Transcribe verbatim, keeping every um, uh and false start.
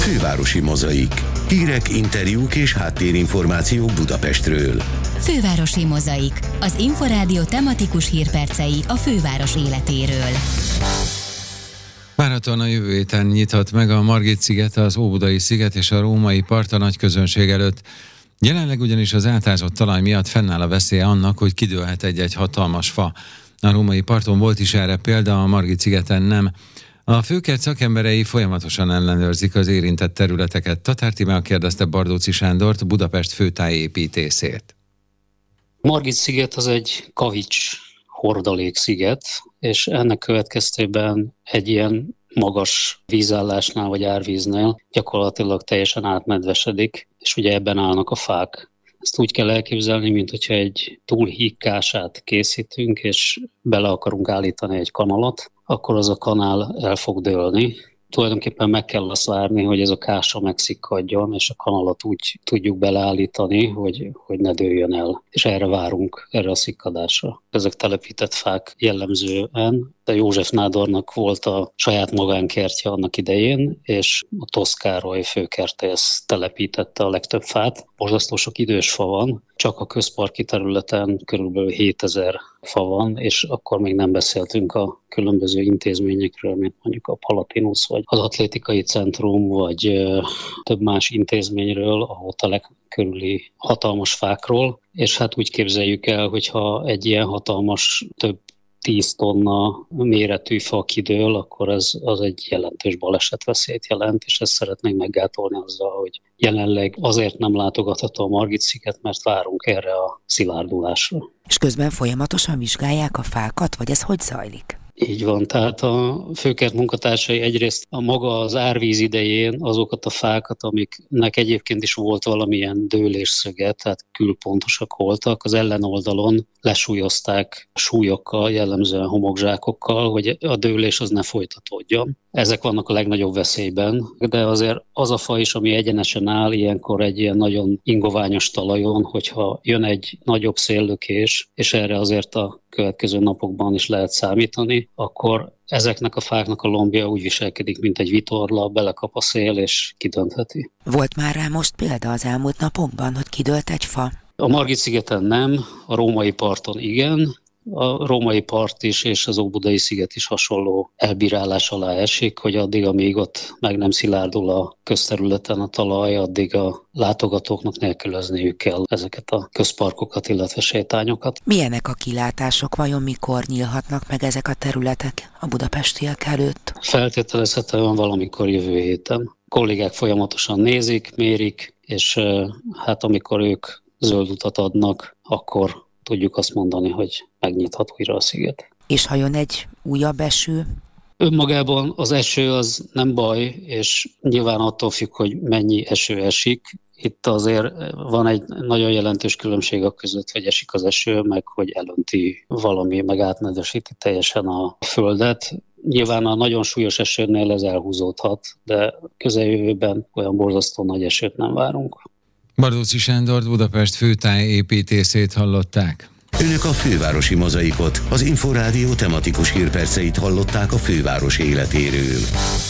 Fővárosi Mozaik. Hírek, interjúk és háttérinformációk Budapestről. Fővárosi Mozaik. Az Inforádió tematikus hírpercei a főváros életéről. Várhatóan a jövő héten nyithat meg a Margit-sziget, az Óbudai sziget és a római part a nagy közönség előtt. Jelenleg ugyanis az átázott talaj miatt fennáll a veszélye annak, hogy kidőlhet egy-egy hatalmas fa. A római parton volt is erre példa, a Margit-szigeten nem. A főkert szakemberei folyamatosan ellenőrzik az érintett területeket. Tatár Tímea kérdezte Bardóczy Sándort, Budapest főtájépítészét. Margit-sziget az egy kavics hordaléksziget, és ennek következtében egy ilyen magas vízállásnál vagy árvíznél gyakorlatilag teljesen átnedvesedik, és ugye ebben állnak a fák. Ezt úgy kell elképzelni, mint hogyha egy túlhíkkását készítünk, és bele akarunk állítani egy kanalat, akkor az a kanál el fog dőlni. Tulajdonképpen meg kell azt várni, hogy ez a kása megszikkadjon, és a kanalat úgy tudjuk beleállítani, hogy, hogy ne dőljön el. És erre várunk, erre a szikkadásra. Ezek telepített fák jellemzően. A József nádornak volt a saját magánkertje annak idején, és a Tosz Károly főkertész telepítette a legtöbb fát. Borzasztó sok idős fa van, csak a közparki területen körülbelül hétezer fa van, és akkor még nem beszéltünk a különböző intézményekről, mint mondjuk a Palatinus, vagy az Atlétikai Centrum, vagy ö, több más intézményről, a hotelek körüli hatalmas fákról, és hát úgy képzeljük el, hogyha egy ilyen hatalmas, több tíz tonna méretű fa kidől, akkor ez az egy jelentős balesetveszélyt jelent, és ezt szeretnénk meggátolni azzal, hogy jelenleg azért nem látogatható a Margit-sziget, mert várunk erre a szilárdulásra. És közben folyamatosan vizsgálják a fákat, vagy ez hogy zajlik? Így van, tehát a főkert munkatársai egyrészt a maga az árvíz idején azokat a fákat, amiknek egyébként is volt valamilyen dőlésszöge, tehát külpontosak voltak, az ellenoldalon lesúlyozták súlyokkal, jellemzően homokzsákokkal, hogy a dőlés az ne folytatódjon. Ezek vannak a legnagyobb veszélyben, de azért az a fa is, ami egyenesen áll, ilyenkor egy ilyen nagyon ingoványos talajon, hogyha jön egy nagyobb széllökés, és erre azért a következő napokban is lehet számítani, akkor ezeknek a fáknak a lombja úgy viselkedik, mint egy vitorla, belekap a szél és kidöntheti. Volt már rá most példa az elmúlt napokban, hogy kidőlt egy fa? A Margit-szigeten nem, a római parton igen. A római part is és az Óbudai sziget is hasonló elbírálás alá esik, hogy addig, amíg ott meg nem szilárdul a közterületen a talaj, addig a látogatóknak nélkülözniük kell ezeket a közparkokat, illetve sétányokat. Milyenek a kilátások, vajon mikor nyílhatnak meg ezek a területek a budapestiek előtt? Feltételezhetően valamikor jövő héten. A kollégák folyamatosan nézik, mérik, és hát amikor ők zöld utat adnak, akkor tudjuk azt mondani, hogy megnyithat újra a sziget. És ha jön egy újabb eső? Önmagában az eső az nem baj, és nyilván attól függ, hogy mennyi eső esik. Itt azért van egy nagyon jelentős különbség a között, hogy esik az eső, meg hogy elönti valami, meg átnedvesíti teljesen a földet. Nyilván a nagyon súlyos esőnél ez elhúzódhat, de közeljövőben olyan borzasztó nagy esőt nem várunk. Bardóczy Sándort, Budapest főtájépítészét hallották. Önök a Fővárosi Mozaikot, az Inforádió tematikus hírperceit hallották a főváros életéről.